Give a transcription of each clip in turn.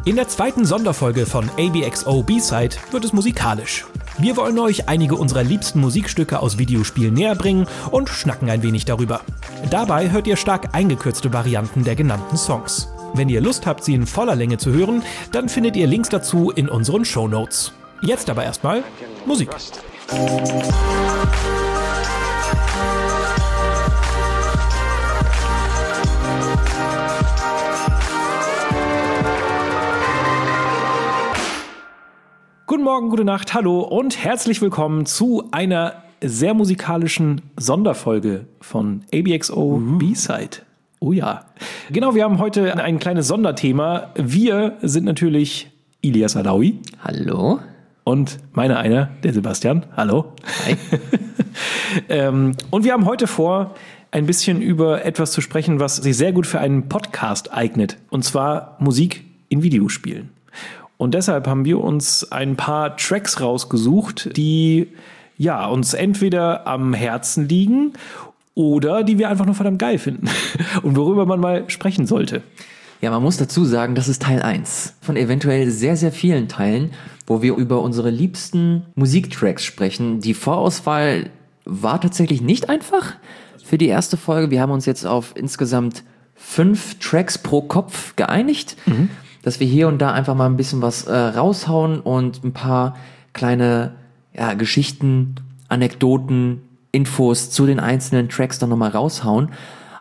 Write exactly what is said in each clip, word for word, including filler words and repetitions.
In der zweiten Sonderfolge von A B X O B-Side wird es musikalisch. Wir wollen euch einige unserer liebsten Musikstücke aus Videospielen näher bringen und schnacken ein wenig darüber. Dabei hört ihr stark eingekürzte Varianten der genannten Songs. Wenn ihr Lust habt, sie in voller Länge zu hören, dann findet ihr Links dazu in unseren Shownotes. Jetzt aber erstmal Musik. Guten Morgen, gute Nacht, hallo und herzlich willkommen zu einer sehr musikalischen Sonderfolge von A B X O uh. B-Side. Oh ja. Genau, wir haben heute ein kleines Sonderthema. Wir sind natürlich Ilias Alaoui. Hallo. Und meine einer, der Sebastian. Hallo. Hi. ähm, und wir haben heute vor, ein bisschen über etwas zu sprechen, was sich sehr gut für einen Podcast eignet. Und zwar Musik in Videospielen. Und deshalb haben wir uns ein paar Tracks rausgesucht, die ja, uns entweder am Herzen liegen oder die wir einfach nur verdammt geil finden und worüber man mal sprechen sollte. Ja, man muss dazu sagen, das ist Teil eins von eventuell sehr, sehr vielen Teilen, wo wir über unsere liebsten Musiktracks sprechen. Die Vorauswahl war tatsächlich nicht einfach für die erste Folge. Wir haben uns jetzt auf insgesamt fünf Tracks pro Kopf geeinigt. Mhm. Dass wir hier und da einfach mal ein bisschen was äh, raushauen und ein paar kleine ja, Geschichten, Anekdoten, Infos zu den einzelnen Tracks dann nochmal raushauen.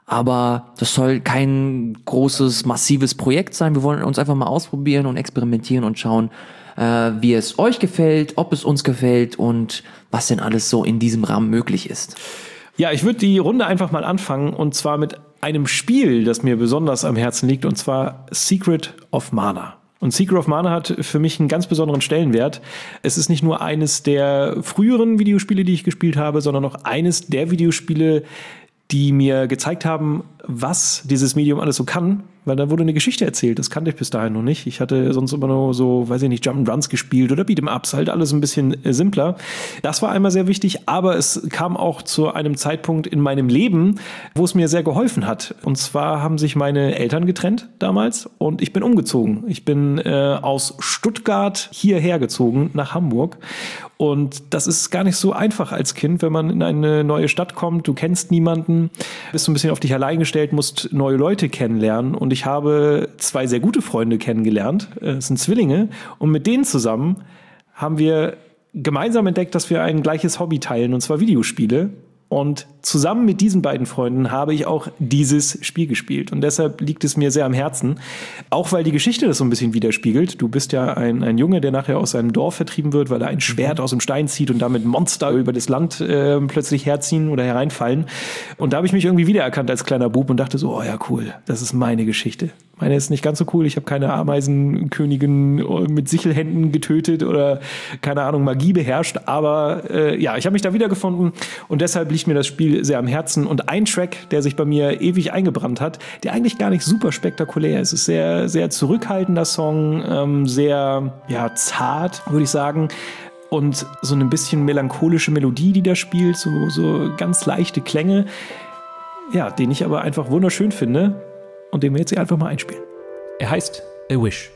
Aber das soll kein großes, massives Projekt sein. Wir wollen uns einfach mal ausprobieren und experimentieren und schauen, äh, wie es euch gefällt, ob es uns gefällt und was denn alles so in diesem Rahmen möglich ist. Ja, ich würde die Runde einfach mal anfangen und zwar mit einem Spiel, das mir besonders am Herzen liegt, und zwar Secret of Mana. Und Secret of Mana hat für mich einen ganz besonderen Stellenwert. Es ist nicht nur eines der früheren Videospiele, die ich gespielt habe, sondern auch eines der Videospiele, die mir gezeigt haben, was dieses Medium alles so kann, weil da wurde eine Geschichte erzählt. Das kannte ich bis dahin noch nicht. Ich hatte sonst immer nur so, weiß ich nicht, Jump'n'Runs gespielt oder Beat'em'ups, halt alles ein bisschen äh, simpler. Das war einmal sehr wichtig, aber es kam auch zu einem Zeitpunkt in meinem Leben, wo es mir sehr geholfen hat. Und zwar haben sich meine Eltern getrennt damals und ich bin umgezogen. Ich bin äh, aus Stuttgart hierher gezogen nach Hamburg. Und das ist gar nicht so einfach als Kind, wenn man in eine neue Stadt kommt, du kennst niemanden, bist so ein bisschen auf dich allein gestellt, musst neue Leute kennenlernen. Und ich habe zwei sehr gute Freunde kennengelernt, es sind Zwillinge. Und mit denen zusammen haben wir gemeinsam entdeckt, dass wir ein gleiches Hobby teilen, und zwar Videospiele. Und zusammen mit diesen beiden Freunden habe ich auch dieses Spiel gespielt. Und deshalb liegt es mir sehr am Herzen. Auch weil die Geschichte das so ein bisschen widerspiegelt. Du bist ja ein, ein Junge, der nachher aus seinem Dorf vertrieben wird, weil er ein Schwert aus dem Stein zieht und damit Monster über das Land äh, plötzlich herziehen oder hereinfallen. Und da habe ich mich irgendwie wiedererkannt als kleiner Bub und dachte so, oh ja, cool, das ist meine Geschichte. Meine ist nicht ganz so cool. Ich habe keine Ameisenkönigin mit Sichelhänden getötet oder, keine Ahnung, Magie beherrscht. Aber äh, ja, ich habe mich da wiedergefunden und deshalb liegt mir das Spiel sehr am Herzen. Und ein Track, der sich bei mir ewig eingebrannt hat, der eigentlich gar nicht super spektakulär ist. Es ist sehr, sehr zurückhaltender Song, ähm, sehr ja, zart, würde ich sagen. Und so eine bisschen melancholische Melodie, die da spielt, so, so ganz leichte Klänge. Ja, den ich aber einfach wunderschön finde. Und den wir jetzt hier einfach mal einspielen. Er heißt A Wish.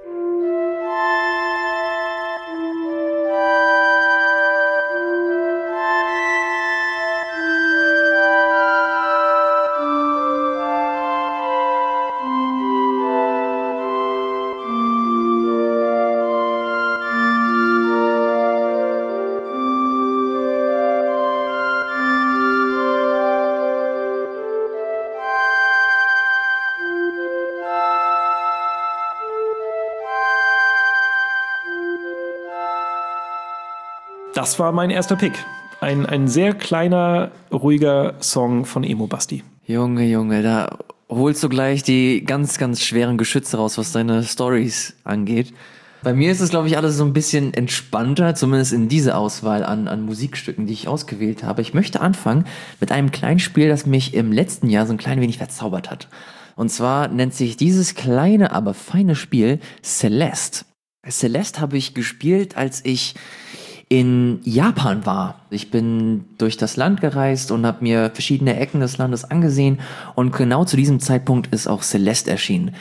Das war mein erster Pick. Ein, ein sehr kleiner, ruhiger Song von Emo Basti. Junge, Junge, da holst du gleich die ganz, ganz schweren Geschütze raus, was deine Storys angeht. Bei mir ist es, glaube ich, alles so ein bisschen entspannter, zumindest in dieser Auswahl an, an Musikstücken, die ich ausgewählt habe. Ich möchte anfangen mit einem kleinen Spiel, das mich im letzten Jahr so ein klein wenig verzaubert hat. Und zwar nennt sich dieses kleine, aber feine Spiel Celeste. Celeste habe ich gespielt, als ich in Japan war. Ich bin durch das Land gereist und habe mir verschiedene Ecken des Landes angesehen und genau zu diesem Zeitpunkt ist auch Celeste erschienen.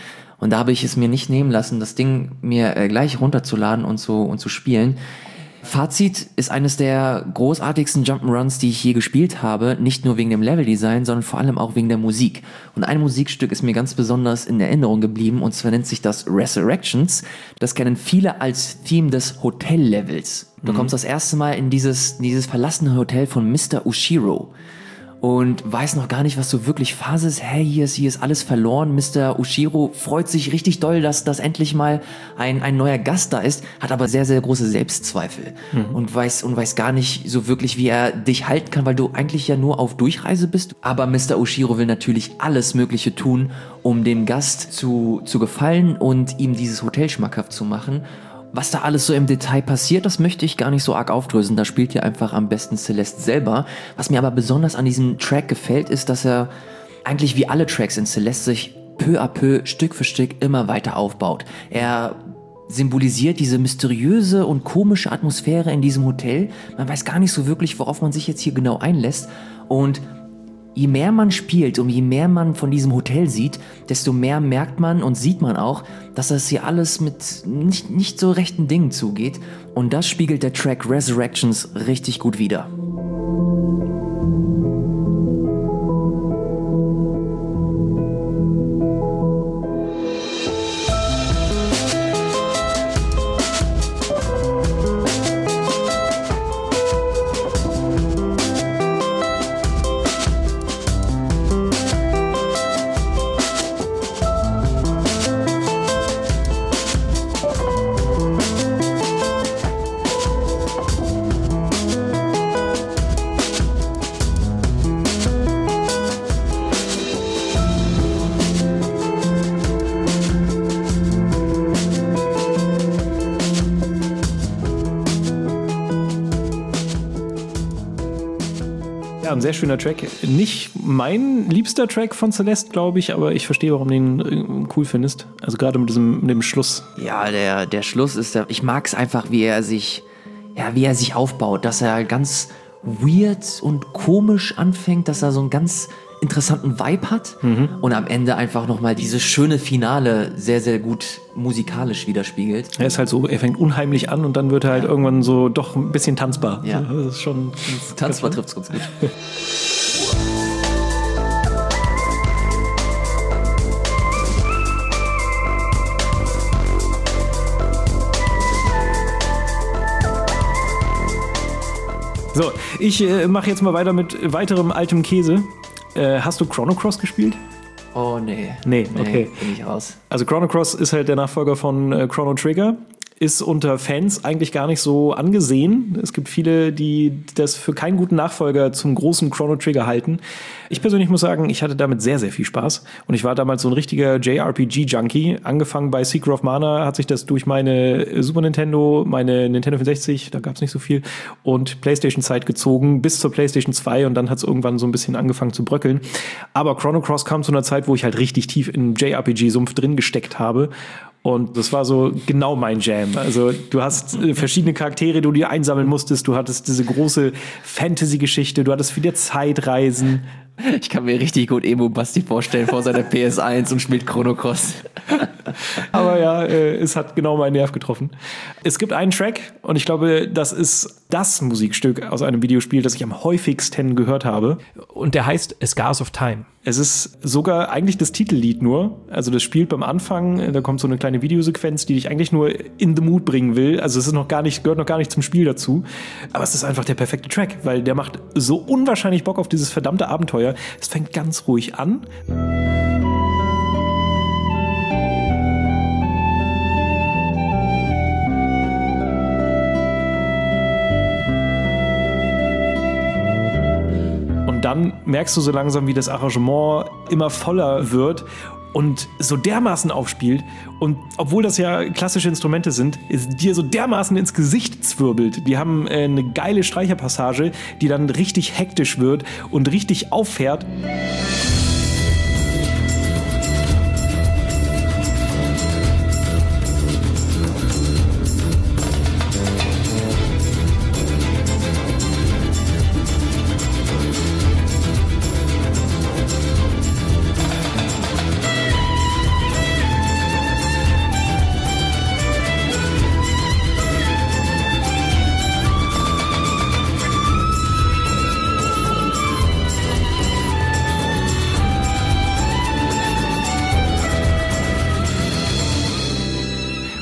Und da habe ich es mir nicht nehmen lassen, das Ding mir äh, gleich runterzuladen und zu, und zu spielen. Fazit, ist eines der großartigsten Jump'n'Runs, die ich je gespielt habe, nicht nur wegen dem Leveldesign, sondern vor allem auch wegen der Musik. Und ein Musikstück ist mir ganz besonders in Erinnerung geblieben, und zwar nennt sich das Resurrections. Das kennen viele als Theme des Hotellevels. Du mhm. kommst das erste Mal in dieses, dieses verlassene Hotel von Mister Ushiro und weiß noch gar nicht, was so wirklich Phase ist. Hey, hier ist, hier ist alles verloren. Mister Ushiro freut sich richtig doll, dass, dass endlich mal ein, ein neuer Gast da ist, hat aber sehr, sehr große Selbstzweifel mhm. und weiß, und weiß gar nicht so wirklich, wie er dich halten kann, weil du eigentlich ja nur auf Durchreise bist. Aber Mister Ushiro will natürlich alles Mögliche tun, um dem Gast zu, zu gefallen und ihm dieses Hotel schmackhaft zu machen. Was da alles so im Detail passiert, das möchte ich gar nicht so arg aufdröseln. Da spielt ja einfach am besten Celeste selber. Was mir aber besonders an diesem Track gefällt, ist, dass er eigentlich wie alle Tracks in Celeste sich peu à peu, Stück für Stück immer weiter aufbaut. Er symbolisiert diese mysteriöse und komische Atmosphäre in diesem Hotel. Man weiß gar nicht so wirklich, worauf man sich jetzt hier genau einlässt. Und je mehr man spielt und je mehr man von diesem Hotel sieht, desto mehr merkt man und sieht man auch, dass das hier alles mit nicht, nicht so rechten Dingen zugeht. Und das spiegelt der Track Resurrections richtig gut wider. Ein sehr schöner Track. Nicht mein liebster Track von Celeste, glaube ich, aber ich verstehe, warum du ihn cool findest. Also gerade mit diesem, mit dem Schluss. Ja, der, der Schluss ist der. Ich mag es einfach, wie er sich, ja, wie er sich aufbaut, dass er ganz weird und komisch anfängt, dass er so einen ganz interessanten Vibe hat mhm. und am Ende einfach nochmal dieses schöne Finale sehr, sehr gut musikalisch widerspiegelt. Er ist halt so, er fängt unheimlich an und dann wird er halt ja. irgendwann so doch ein bisschen tanzbar. Ja. Das ist schon tanzbar trifft es ganz gut. So, ich äh, mache jetzt mal weiter mit weiterem altem Käse. Äh, hast du Chrono Cross gespielt? Oh, nee. Nee, okay. Nee, bin ich raus. Also Chrono Cross ist halt der Nachfolger von äh, Chrono Trigger. Ist unter Fans eigentlich gar nicht so angesehen. Es gibt viele, die das für keinen guten Nachfolger zum großen Chrono Trigger halten. Ich persönlich muss sagen, ich hatte damit sehr, sehr viel Spaß. Und ich war damals so ein richtiger J R P G-Junkie. Angefangen bei Secret of Mana hat sich das durch meine Super Nintendo, meine Nintendo vierundsechzig, da gab es nicht so viel, und PlayStation-Zeit gezogen bis zur PlayStation zwei. Und dann hat es irgendwann so ein bisschen angefangen zu bröckeln. Aber Chrono Cross kam zu einer Zeit, wo ich halt richtig tief in J R P G-Sumpf drin gesteckt habe. Und das war so genau mein Jam. Also du hast äh, verschiedene Charaktere, die du dir einsammeln musstest. Du hattest diese große Fantasy-Geschichte. Du hattest wieder Zeitreisen. Ich kann mir richtig gut Emo Basti vorstellen vor seiner P S eins und spielt Chrono Cross. Aber ja, äh, es hat genau meinen Nerv getroffen. Es gibt einen Track und ich glaube, das ist das Musikstück aus einem Videospiel, das ich am häufigsten gehört habe. Und der heißt A Scars of Time. Es ist sogar eigentlich das Titellied nur. Also das spielt beim Anfang, da kommt so eine kleine Videosequenz, die dich eigentlich nur in the mood bringen will. Also es ist noch gar nicht, gehört noch gar nicht zum Spiel dazu. Aber es ist einfach der perfekte Track, weil der macht so unwahrscheinlich Bock auf dieses verdammte Abenteuer. Es fängt ganz ruhig an. Dann merkst du so langsam, wie das Arrangement immer voller wird und so dermaßen aufspielt. Und obwohl das ja klassische Instrumente sind, ist dir so dermaßen ins Gesicht zwirbelt. Die haben äh, eine geile Streicherpassage, die dann richtig hektisch wird und richtig auffährt.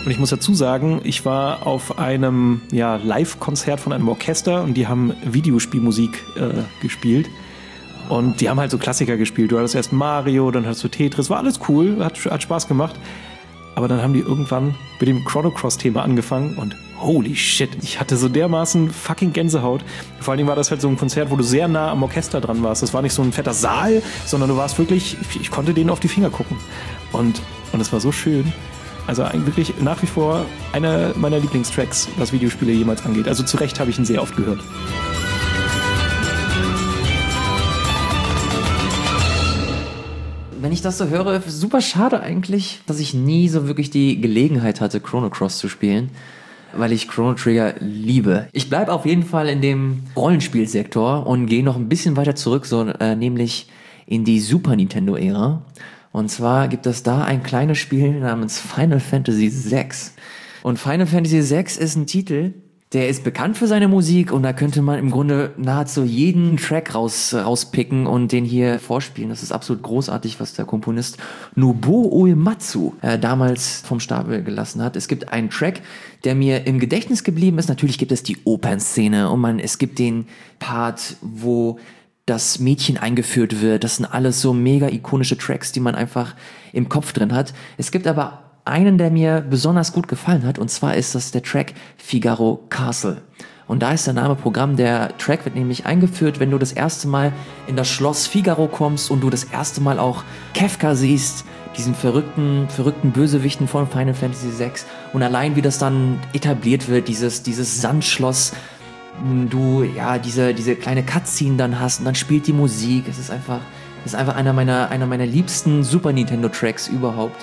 Und ich muss dazu sagen, ich war auf einem ja, Live-Konzert von einem Orchester und die haben Videospielmusik äh, gespielt. Und die haben halt so Klassiker gespielt. Du hattest erst Mario, dann hattest du Tetris. War alles cool, hat, hat Spaß gemacht. Aber dann haben die irgendwann mit dem Chrono Cross-Thema angefangen und holy shit, ich hatte so dermaßen fucking Gänsehaut. Vor allen Dingen war das halt so ein Konzert, wo du sehr nah am Orchester dran warst. Das war nicht so ein fetter Saal, sondern du warst wirklich, ich konnte denen auf die Finger gucken. Und, und es war so schön. Also wirklich nach wie vor einer meiner Lieblingstracks, was Videospiele jemals angeht. Also zu Recht habe ich ihn sehr oft gehört. Wenn ich das so höre, super schade eigentlich, dass ich nie so wirklich die Gelegenheit hatte, Chrono Cross zu spielen, weil ich Chrono Trigger liebe. Ich bleibe auf jeden Fall in dem Rollenspielsektor und gehe noch ein bisschen weiter zurück, so äh, nämlich in die Super Nintendo-Ära. Und zwar gibt es da ein kleines Spiel namens Final Fantasy sechs. Und Final Fantasy sechs ist ein Titel, der ist bekannt für seine Musik und da könnte man im Grunde nahezu jeden Track raus, rauspicken und den hier vorspielen. Das ist absolut großartig, was der Komponist Nobuo Uematsu äh, damals vom Stapel gelassen hat. Es gibt einen Track, der mir im Gedächtnis geblieben ist. Natürlich gibt es die Opernszene und man, es gibt den Part, wo das Mädchen eingeführt wird. Das sind alles so mega ikonische Tracks, die man einfach im Kopf drin hat. Es gibt aber einen, der mir besonders gut gefallen hat, und zwar ist das der Track Figaro Castle. Und da ist der Name Programm. Der Track wird nämlich eingeführt, wenn du das erste Mal in das Schloss Figaro kommst und du das erste Mal auch Kefka siehst, diesen verrückten, verrückten Bösewichten von Final Fantasy sechs. Und allein wie das dann etabliert wird, dieses, dieses Sandschloss, du ja diese, diese kleine Cutscene dann hast und dann spielt die Musik. Es ist einfach, es ist einfach einer meiner, einer meiner liebsten Super Nintendo Tracks überhaupt.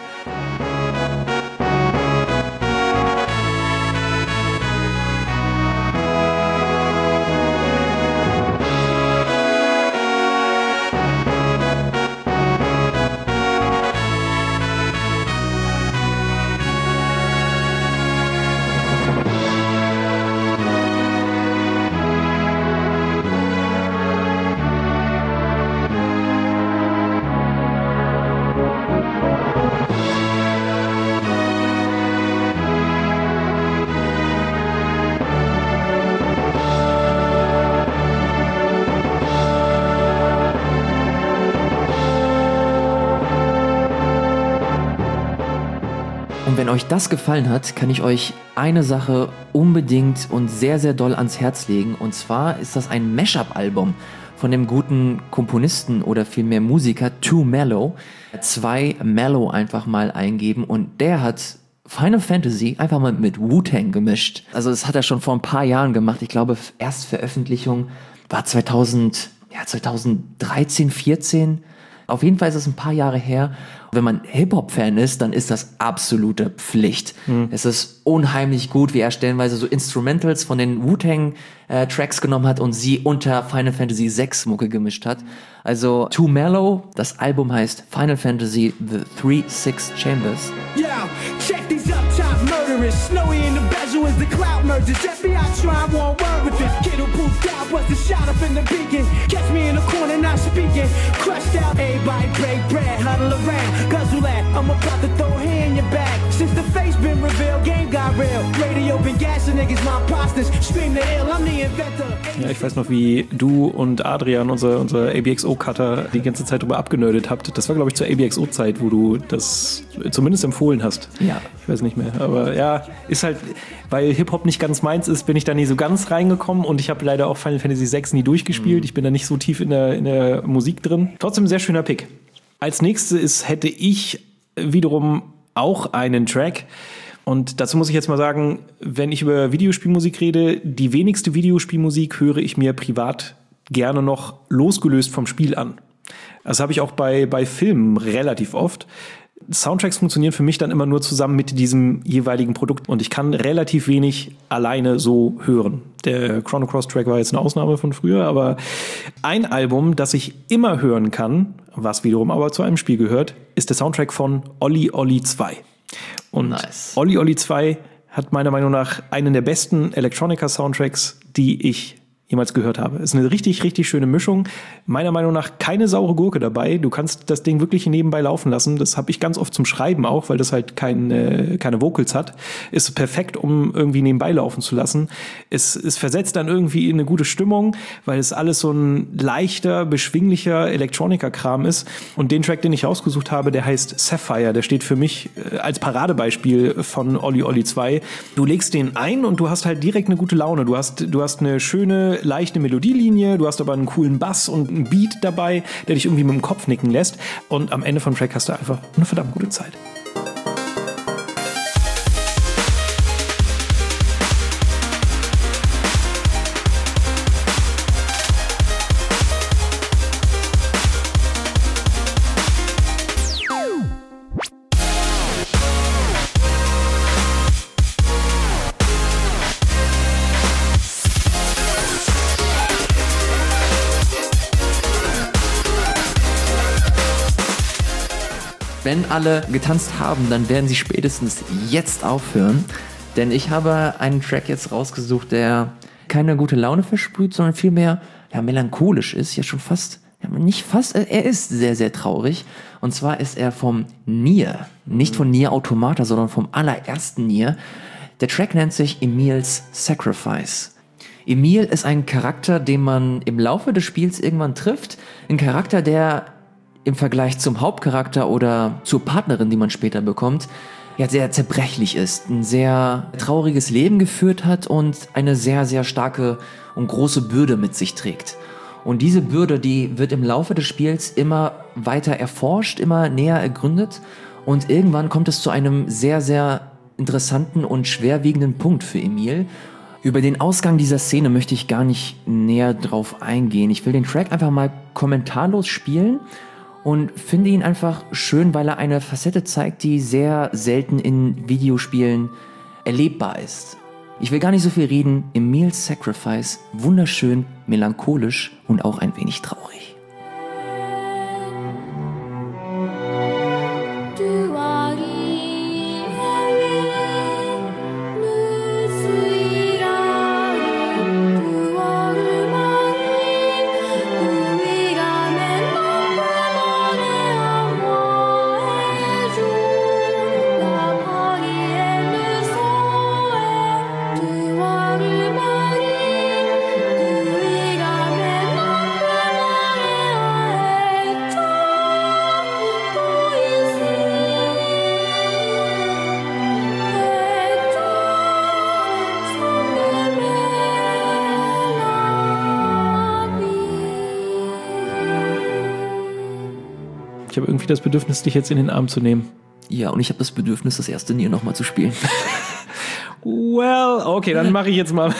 Wenn euch das gefallen hat, kann ich euch eine Sache unbedingt und sehr, sehr doll ans Herz legen. Und zwar ist das ein Mashup-Album von dem guten Komponisten oder vielmehr Musiker Too Mellow. Zwei Mellow einfach mal eingeben und der hat Final Fantasy einfach mal mit Wu-Tang gemischt. Also das hat er schon vor ein paar Jahren gemacht. Ich glaube, Erstveröffentlichung war zweitausend, ja, zweitausenddreizehn, vierzehn. Auf jeden Fall ist es ein paar Jahre her. Wenn man Hip-Hop-Fan ist, dann ist das absolute Pflicht. Mhm. Es ist unheimlich gut, wie er stellenweise so Instrumentals von den Wu-Tang-Tracks äh, genommen hat und sie unter Final Fantasy sechs Mucke gemischt hat. Also Too Mellow, das Album heißt Final Fantasy The Three Six Chambers. Yo, check these up top murderers. Snowy in the bezel as the cloud merges. F B I trying one word with this kid who pooped out. Was the shot up in the beacon. Catch me in the corner not speaking. Crushed out, everybody break bread, huddle around. Guzzle that, I'm about to throw hair in your back. Since the face been revealed, game got real. Radio been gassing niggas, my imposters. Scream the ill, I'm the inventor. Ja, ich weiß noch, wie du und Adrian, unser, unser A B X O-Cutter, die ganze Zeit drüber abgenördet habt. Das war, glaube ich, zur A B X O-Zeit, wo du das zumindest empfohlen hast. Ja. Ich weiß nicht mehr. Aber ja, ist halt, weil Hip-Hop nicht ganz meins ist, bin ich da nie so ganz reingekommen und ich habe leider auch Final Fantasy sechs nie durchgespielt. Mhm. Ich bin da nicht so tief in der, in der Musik drin. Trotzdem ein sehr schöner Pick. Als nächstes hätte ich wiederum auch einen Track. Und dazu muss ich jetzt mal sagen, wenn ich über Videospielmusik rede, die wenigste Videospielmusik höre ich mir privat gerne noch losgelöst vom Spiel an. Das habe ich auch bei, bei Filmen relativ oft. Soundtracks funktionieren für mich dann immer nur zusammen mit diesem jeweiligen Produkt und ich kann relativ wenig alleine so hören. Der Chrono Cross Track war jetzt eine Ausnahme von früher, aber ein Album, das ich immer hören kann, was wiederum aber zu einem Spiel gehört, ist der Soundtrack von Olli Olli zwei. Und nice. Olli Olli zwei hat meiner Meinung nach einen der besten Electronica-Soundtracks, die ich jemals gehört habe. Ist eine richtig, richtig schöne Mischung. Meiner Meinung nach keine saure Gurke dabei. Du kannst das Ding wirklich nebenbei laufen lassen. Das habe ich ganz oft zum Schreiben auch, weil das halt kein, äh, keine Vocals hat. Ist perfekt, um irgendwie nebenbei laufen zu lassen. Es, es versetzt dann irgendwie in eine gute Stimmung, weil es alles so ein leichter, beschwinglicher Elektroniker-Kram ist. Und den Track, den ich ausgesucht habe, der heißt Sapphire. Der steht für mich äh, als Paradebeispiel von Olli Olli zwei. Du legst den ein und du hast halt direkt eine gute Laune. Du hast, du hast eine schöne, leichte Melodielinie, du hast aber einen coolen Bass und einen Beat dabei, der dich irgendwie mit dem Kopf nicken lässt. Und am Ende vom Track hast du einfach eine verdammt gute Zeit. Wenn alle getanzt haben, dann werden sie spätestens jetzt aufhören. Denn ich habe einen Track jetzt rausgesucht, der keine gute Laune versprüht, sondern vielmehr ja, melancholisch ist. Ja, schon fast, ja, nicht fast, er ist sehr, sehr traurig. Und zwar ist er vom Nier. Nicht von Nier Automata, sondern vom allerersten Nier. Der Track nennt sich Emil's Sacrifice. Emil ist ein Charakter, den man im Laufe des Spiels irgendwann trifft. Ein Charakter, der im Vergleich zum Hauptcharakter oder zur Partnerin, die man später bekommt, ja sehr zerbrechlich ist, ein sehr trauriges Leben geführt hat und eine sehr, sehr starke und große Bürde mit sich trägt. Und diese Bürde, die wird im Laufe des Spiels immer weiter erforscht, immer näher ergründet und irgendwann kommt es zu einem sehr, sehr interessanten und schwerwiegenden Punkt für Emil. Über den Ausgang dieser Szene möchte ich gar nicht näher drauf eingehen. Ich will den Track einfach mal kommentarlos spielen und finde ihn einfach schön, weil er eine Facette zeigt, die sehr selten in Videospielen erlebbar ist. Ich will gar nicht so viel reden. Emil's Sacrifice, wunderschön, melancholisch und auch ein wenig traurig. Ich habe irgendwie das Bedürfnis, dich jetzt in den Arm zu nehmen. Ja, und ich habe das Bedürfnis, das erste Nier nochmal zu spielen. Well, okay, dann mache ich jetzt mal.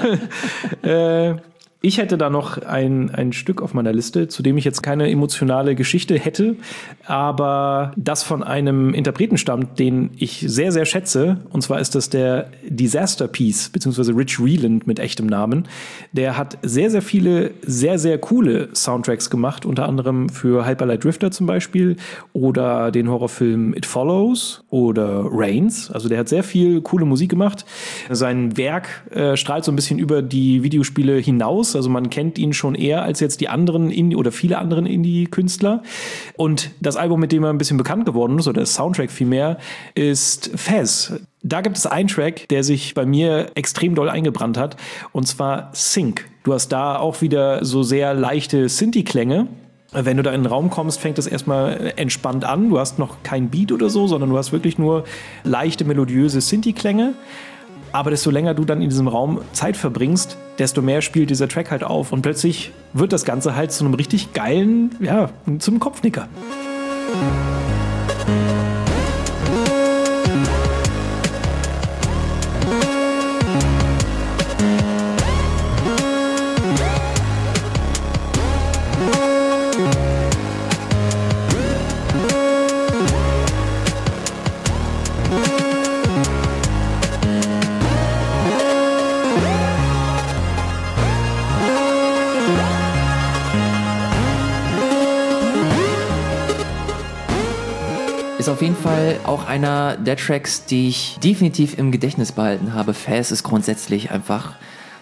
äh, ich hätte da noch ein, ein Stück auf meiner Liste, zu dem ich jetzt keine emotionale Geschichte hätte, aber das von einem Interpreten stammt, den ich sehr, sehr schätze. Und zwar ist das der Disaster Piece, beziehungsweise Rich Wieland mit echtem Namen. Der hat sehr, sehr viele, sehr, sehr coole Soundtracks gemacht, unter anderem für Hyper Light Drifter zum Beispiel oder den Horrorfilm It Follows oder Reigns. Also der hat sehr viel coole Musik gemacht. Sein Werk äh, strahlt so ein bisschen über die Videospiele hinaus. Also man kennt ihn schon eher als jetzt die anderen Indie- oder viele anderen Indie-Künstler. Und das Album, mit dem er ein bisschen bekannt geworden ist, oder das Soundtrack vielmehr, ist Fez. Da gibt es einen Track, der sich bei mir extrem doll eingebrannt hat, und zwar Sync. Du hast da auch wieder so sehr leichte Synthi-Klänge. Wenn du da in den Raum kommst, fängt das erstmal entspannt an. Du hast noch kein Beat oder so, sondern du hast wirklich nur leichte, melodiöse Synthi-Klänge. Aber desto länger du dann in diesem Raum Zeit verbringst, desto mehr spielt dieser Track halt auf. Und plötzlich wird das Ganze halt zu einem richtig geilen, ja, zum Kopfnicker. Ist auf jeden Fall auch einer der Tracks, die ich definitiv im Gedächtnis behalten habe. Fez ist grundsätzlich einfach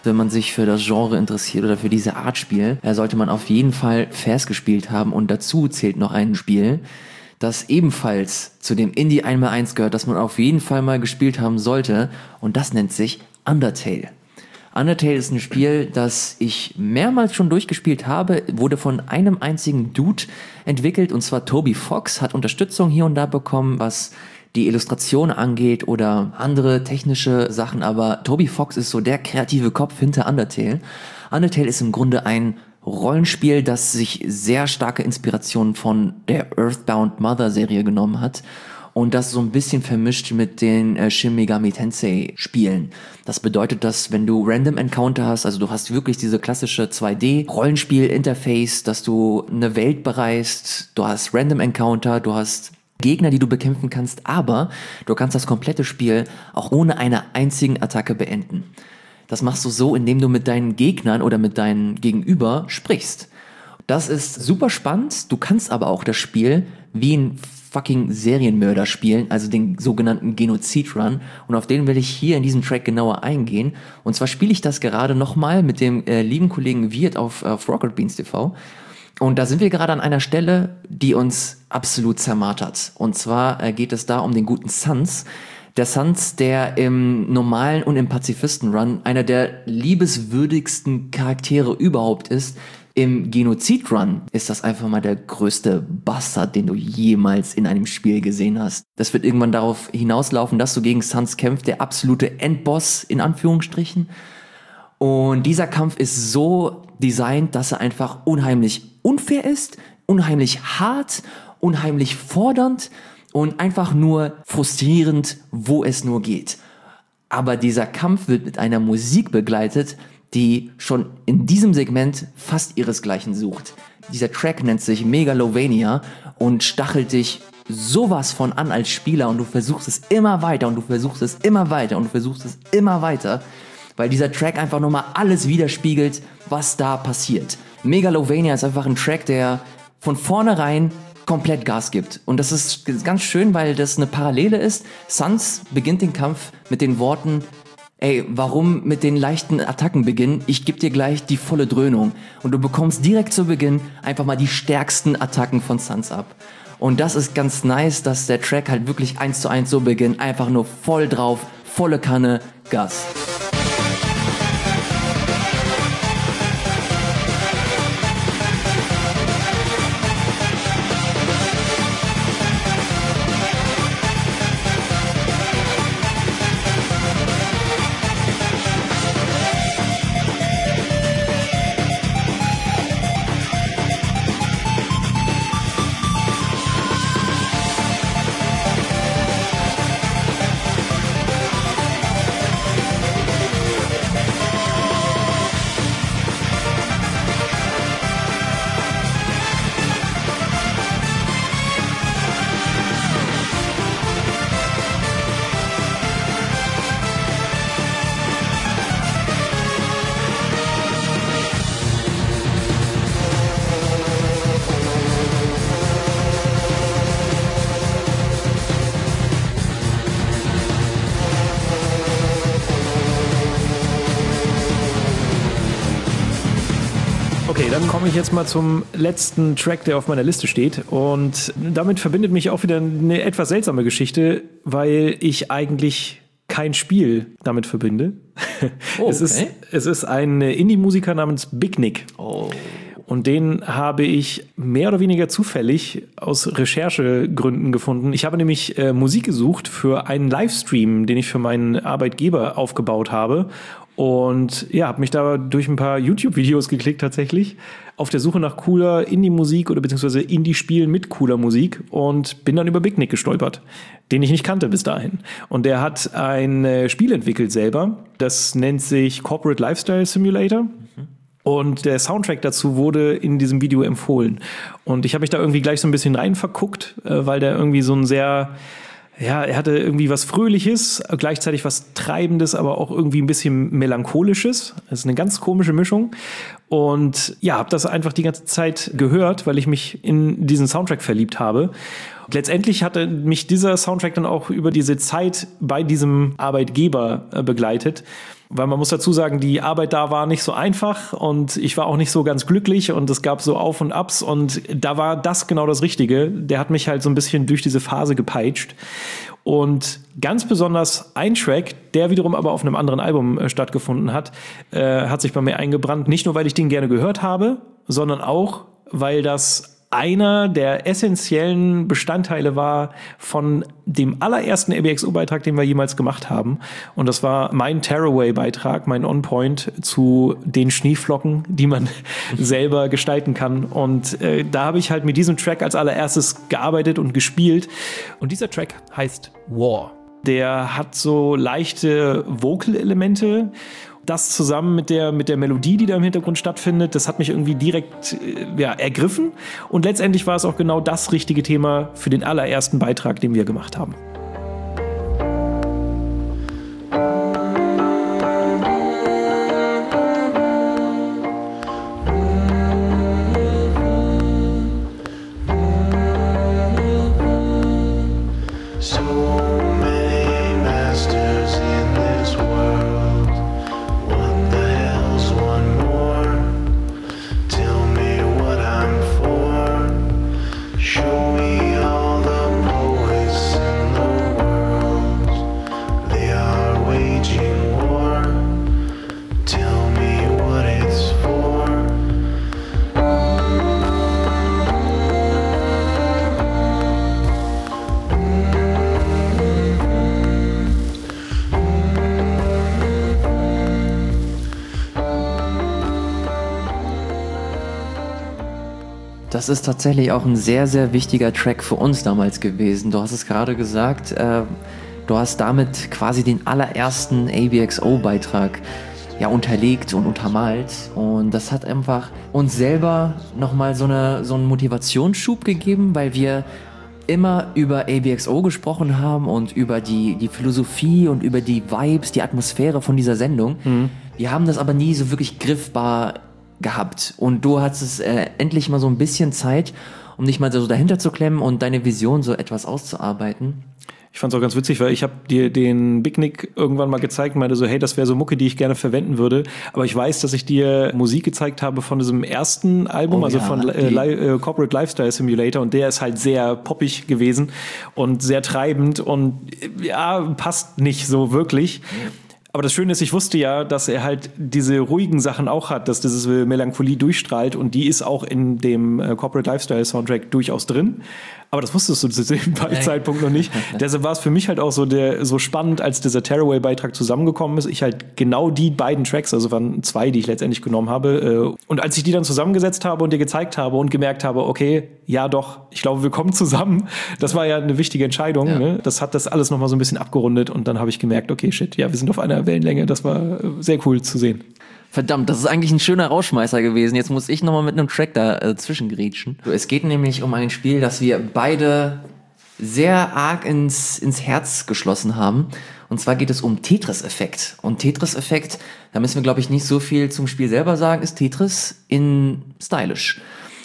wenn man sich für das Genre interessiert oder für diese Art Spiel, sollte man auf jeden Fall Fast gespielt haben. Und dazu zählt noch ein Spiel, das ebenfalls zu dem Indie eins mal eins gehört, das man auf jeden Fall mal gespielt haben sollte. Und das nennt sich Undertale. Undertale ist ein Spiel, das ich mehrmals schon durchgespielt habe, wurde von einem einzigen Dude entwickelt, und zwar Toby Fox, hat Unterstützung hier und da bekommen, was die Illustration angeht oder andere technische Sachen, aber Toby Fox ist so der kreative Kopf hinter Undertale. Undertale ist im Grunde ein Rollenspiel, das sich sehr starke Inspirationen von der Earthbound Mother Serie genommen hat und das so ein bisschen vermischt mit den äh, Shin Megami Tensei Spielen. Das bedeutet, dass wenn du Random Encounter hast, also du hast wirklich diese klassische zwei D Rollenspiel Interface, dass du eine Welt bereist, du hast Random Encounter, du hast Gegner, die du bekämpfen kannst, aber du kannst das komplette Spiel auch ohne eine einzigen Attacke beenden. Das machst du so, indem du mit deinen Gegnern oder mit deinem Gegenüber sprichst. Das ist super spannend. Du kannst aber auch das Spiel wie ein fucking Serienmörder spielen, also den sogenannten Genozid-Run. Und auf den will ich hier in diesem Track genauer eingehen. Und zwar spiele ich das gerade nochmal mit dem äh, lieben Kollegen Wirt auf, auf Rocket Beans T V. Und da sind wir gerade an einer Stelle, die uns absolut zermartert. Und zwar äh, geht es da um den guten Sans. Der Sans, der im normalen und im Pazifisten-Run einer der liebeswürdigsten Charaktere überhaupt ist. Im Genozid-Run ist das einfach mal der größte Bastard, den du jemals in einem Spiel gesehen hast. Das wird irgendwann darauf hinauslaufen, dass du gegen Sans kämpfst, der absolute Endboss in Anführungsstrichen. Und dieser Kampf ist so designt, dass er einfach unheimlich unfair ist, unheimlich hart, unheimlich fordernd und einfach nur frustrierend, wo es nur geht. Aber dieser Kampf wird mit einer Musik begleitet, die schon in diesem Segment fast ihresgleichen sucht. Dieser Track nennt sich Megalovania und stachelt dich sowas von an als Spieler und du versuchst es immer weiter und du versuchst es immer weiter und du versuchst es immer weiter, weil dieser Track einfach nochmal alles widerspiegelt, was da passiert. Megalovania ist einfach ein Track, der von vornherein komplett Gas gibt. Und das ist ganz schön, weil das eine Parallele ist. Sans beginnt den Kampf mit den Worten: Ey, warum mit den leichten Attacken beginnen? Ich gebe dir gleich die volle Dröhnung. Und du bekommst direkt zu Beginn einfach mal die stärksten Attacken von Sans ab. Und das ist ganz nice, dass der Track halt wirklich eins zu eins so beginnt. Einfach nur voll drauf, volle Kanne, Gas. Okay, dann komme ich jetzt mal zum letzten Track, der auf meiner Liste steht. Und damit verbindet mich auch wieder eine etwas seltsame Geschichte, weil ich eigentlich kein Spiel damit verbinde. Oh, es, ist, okay. es ist ein Indie-Musiker namens Big Nick. Oh. Und den habe ich mehr oder weniger zufällig aus Recherchegründen gefunden. Ich habe nämlich äh, Musik gesucht für einen Livestream, den ich für meinen Arbeitgeber aufgebaut habe. Und ja, habe mich da durch ein paar YouTube-Videos geklickt tatsächlich, auf der Suche nach cooler Indie-Musik oder beziehungsweise Indie-Spielen mit cooler Musik und bin dann über Big Nick gestolpert, den ich nicht kannte bis dahin. Und der hat ein äh, Spiel entwickelt selber, das nennt sich Corporate Lifestyle Simulator. Mhm. Und der Soundtrack dazu wurde in diesem Video empfohlen. Und ich habe mich da irgendwie gleich so ein bisschen rein verguckt, äh, weil der irgendwie so ein sehr... Ja, er hatte irgendwie was Fröhliches, gleichzeitig was Treibendes, aber auch irgendwie ein bisschen Melancholisches. Das ist eine ganz komische Mischung. Und ja, habe das einfach die ganze Zeit gehört, weil ich mich in diesen Soundtrack verliebt habe. Und letztendlich hatte mich dieser Soundtrack dann auch über diese Zeit bei diesem Arbeitgeber begleitet, weil man muss dazu sagen, die Arbeit da war nicht so einfach und ich war auch nicht so ganz glücklich und es gab so Auf und Abs und da war das genau das Richtige. Der hat mich halt so ein bisschen durch diese Phase gepeitscht. Und ganz besonders ein Track, der wiederum aber auf einem anderen Album äh, stattgefunden hat, äh, hat sich bei mir eingebrannt. Nicht nur, weil ich den gerne gehört habe, sondern auch, weil das einer der essentiellen Bestandteile war von dem allerersten A B X O-Beitrag, den wir jemals gemacht haben. Und das war mein Tearaway-Beitrag, mein On-Point zu den Schneeflocken, die man selber gestalten kann. Und äh, da habe ich halt mit diesem Track als allererstes gearbeitet und gespielt. Und dieser Track heißt War. Der hat so leichte Vocal-Elemente. Das zusammen mit der, mit der Melodie, die da im Hintergrund stattfindet, das hat mich irgendwie direkt äh, ja, ergriffen. Und letztendlich war es auch genau das richtige Thema für den allerersten Beitrag, den wir gemacht haben. Das ist tatsächlich auch ein sehr, sehr wichtiger Track für uns damals gewesen. Du hast es gerade gesagt, äh, du hast damit quasi den allerersten A B X O-Beitrag ja, unterlegt und untermalt. Und das hat einfach uns selber nochmal so, eine, so einen Motivationsschub gegeben, weil wir immer über A B X O gesprochen haben und über die, die Philosophie und über die Vibes, die Atmosphäre von dieser Sendung. Mhm. Wir haben das aber nie so wirklich griffbar gehabt. Und du hattest äh, endlich mal so ein bisschen Zeit, um dich mal so dahinter zu klemmen und deine Vision so etwas auszuarbeiten. Ich fand es auch ganz witzig, weil ich habe dir den Big Nick irgendwann mal gezeigt und meinte so, hey, das wäre so Mucke, die ich gerne verwenden würde. Aber ich weiß, dass ich dir Musik gezeigt habe von diesem ersten Album, oh, also ja, von äh, Li- äh, Corporate Lifestyle Simulator, und der ist halt sehr poppig gewesen und sehr treibend und ja, passt nicht so wirklich. Aber das Schöne ist, ich wusste ja, dass er halt diese ruhigen Sachen auch hat, dass diese Melancholie durchstrahlt, und die ist auch in dem äh, Corporate Lifestyle Soundtrack durchaus drin. Aber das wusstest du zu dem Zeitpunkt noch nicht. Deshalb war es für mich halt auch so, der, so spannend, als dieser Tearaway-Beitrag zusammengekommen ist. Ich halt genau die beiden Tracks, also waren zwei, die ich letztendlich genommen habe. Äh, und als ich die dann zusammengesetzt habe und dir gezeigt habe und gemerkt habe, okay, ja doch, ich glaube, wir kommen zusammen. Das war ja eine wichtige Entscheidung. Ja. Ne? Das hat das alles nochmal so ein bisschen abgerundet, und dann habe ich gemerkt, okay, shit, ja, wir sind auf einer Wellenlänge. Das war sehr cool zu sehen. Verdammt, das ist eigentlich ein schöner Rausschmeißer gewesen. Jetzt muss ich nochmal mit einem Track da äh, zwischengrätschen. Es geht nämlich um ein Spiel, das wir beide sehr arg ins, ins Herz geschlossen haben. Und zwar geht es um Tetris Effect. Und Tetris Effect, da müssen wir, glaube ich, nicht so viel zum Spiel selber sagen, ist Tetris in stylisch.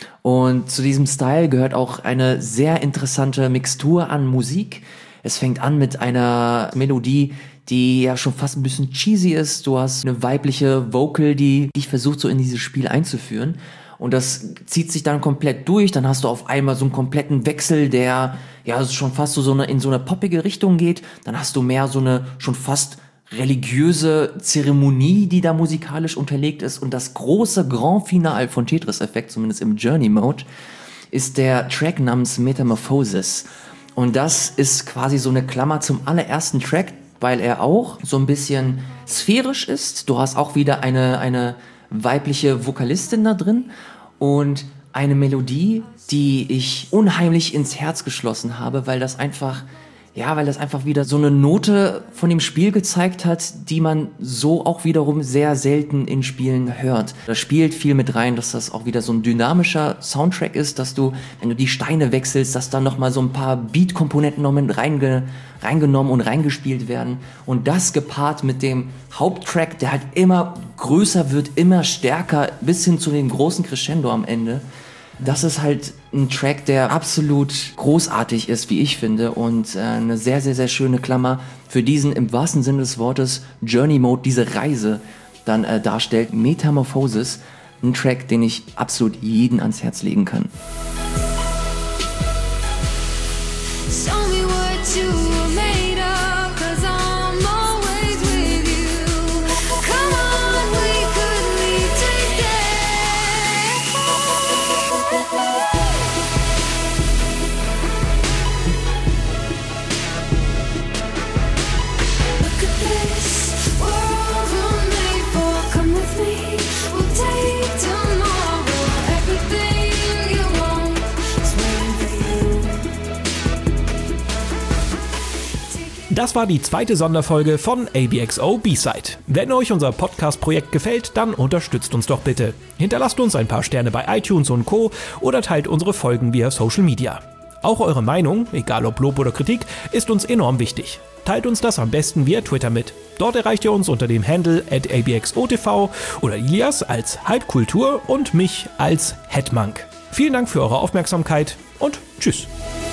Und zu diesem Style gehört auch eine sehr interessante Mixtur an Musik. Es fängt an mit einer Melodie, die ja schon fast ein bisschen cheesy ist. Du hast eine weibliche Vocal, die dich versucht, so in dieses Spiel einzuführen. Und das zieht sich dann komplett durch. Dann hast du auf einmal so einen kompletten Wechsel, der ja schon fast so eine, in so eine poppige Richtung geht. Dann hast du mehr so eine schon fast religiöse Zeremonie, die da musikalisch unterlegt ist. Und das große Grand Finale von Tetris Effect, zumindest im Journey Mode, ist der Track namens Metamorphosis. Und das ist quasi so eine Klammer zum allerersten Track, weil er auch so ein bisschen sphärisch ist. Du hast auch wieder eine, eine weibliche Vokalistin da drin und eine Melodie, die ich unheimlich ins Herz geschlossen habe, weil das einfach, ja, weil das einfach wieder so eine Note von dem Spiel gezeigt hat, die man so auch wiederum sehr selten in Spielen hört. Da spielt viel mit rein, dass das auch wieder so ein dynamischer Soundtrack ist, dass du, wenn du die Steine wechselst, dass da nochmal so ein paar Beat-Komponenten noch mit reinge, reingenommen und reingespielt werden. Und das gepaart mit dem Haupttrack, der halt immer größer wird, immer stärker, bis hin zu dem großen Crescendo am Ende. Das ist halt Ein Track, der absolut großartig ist, wie ich finde, und äh, eine sehr, sehr, sehr schöne Klammer für diesen im wahrsten Sinne des Wortes Journey Mode, diese Reise dann äh, darstellt. Metamorphosis, ein Track, den ich absolut jeden ans Herz legen kann. Show me what you were made of, 'cause I'm always with you. Come on, we could leave today. Look at this world we're made for. Come with me, we'll take tomorrow. Everything you want is waiting for you. Das war die zweite Sonderfolge von A B X O B-Side. Wenn euch unser Podcast-Projekt gefällt, dann unterstützt uns doch bitte. Hinterlasst uns ein paar Sterne bei iTunes und Co. oder teilt unsere Folgen via Social Media. Auch eure Meinung, egal ob Lob oder Kritik, ist uns enorm wichtig. Teilt uns das am besten via Twitter mit. Dort erreicht ihr uns unter dem Handle at A B X O T V oder Ilias als Halbkultur und mich als Hetmank. Vielen Dank für eure Aufmerksamkeit und tschüss.